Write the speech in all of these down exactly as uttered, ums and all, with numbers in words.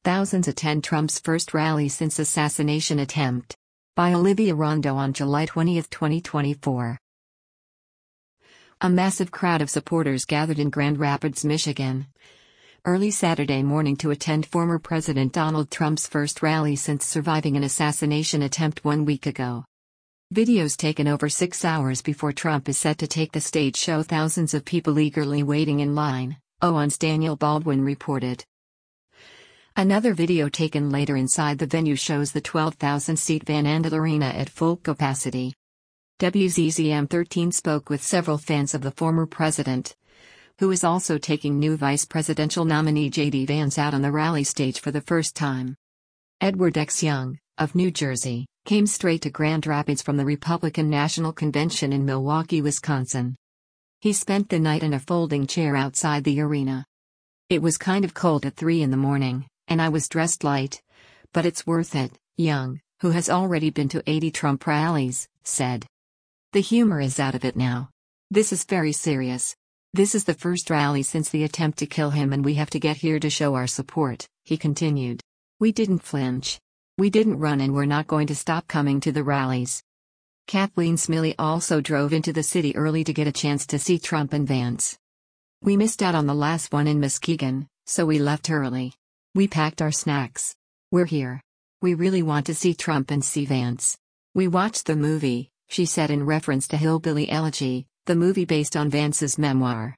Thousands attend Trump's first rally since assassination attempt. By Olivia Rondo on July twentieth, twenty twenty-four. A massive crowd of supporters gathered in Grand Rapids, Michigan, early Saturday morning to attend former President Donald Trump's first rally since surviving an assassination attempt one week ago. Videos taken over six hours before Trump is set to take the stage show thousands of people eagerly waiting in line, O N's Daniel Baldwin reported. Another video taken later inside the venue shows the twelve thousand seat Van Andel Arena at full capacity. W Z Z M thirteen spoke with several fans of the former president, who is also taking new vice presidential nominee J D Vance out on the rally stage for the first time. Edward X. Young, of New Jersey, came straight to Grand Rapids from the Republican National Convention in Milwaukee, Wisconsin. He spent the night in a folding chair outside the arena. It was kind of cold at three in the morning, and I was dressed light. But it's worth it, Young, who has already been to eighty Trump rallies, said. The humor is out of it now. This is very serious. This is the first rally since the attempt to kill him, and we have to get here to show our support, he continued. We didn't flinch. We didn't run, and we're not going to stop coming to the rallies. Kathleen Smiley also drove into the city early to get a chance to see Trump and Vance. We missed out on the last one in Muskegon, so we left early. We packed our snacks. We're here. We really want to see Trump and see Vance. We watched the movie, she said in reference to Hillbilly Elegy, the movie based on Vance's memoir.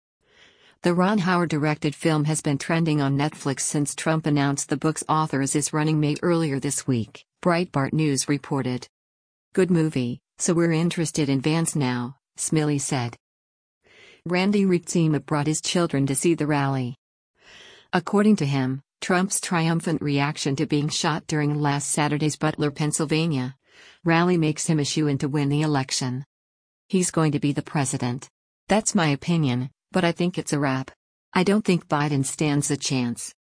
The Ron Howard-directed film has been trending on Netflix since Trump announced the book's author as his running mate earlier this week, Breitbart News reported. Good movie, so we're interested in Vance now, Smiley said. Randy Rietzema brought his children to see the rally. According to him, Trump's triumphant reaction to being shot during last Saturday's Butler, Pennsylvania, rally makes him a shoo-in to win the election. He's going to be the president. That's my opinion, but I think it's a wrap. I don't think Biden stands a chance.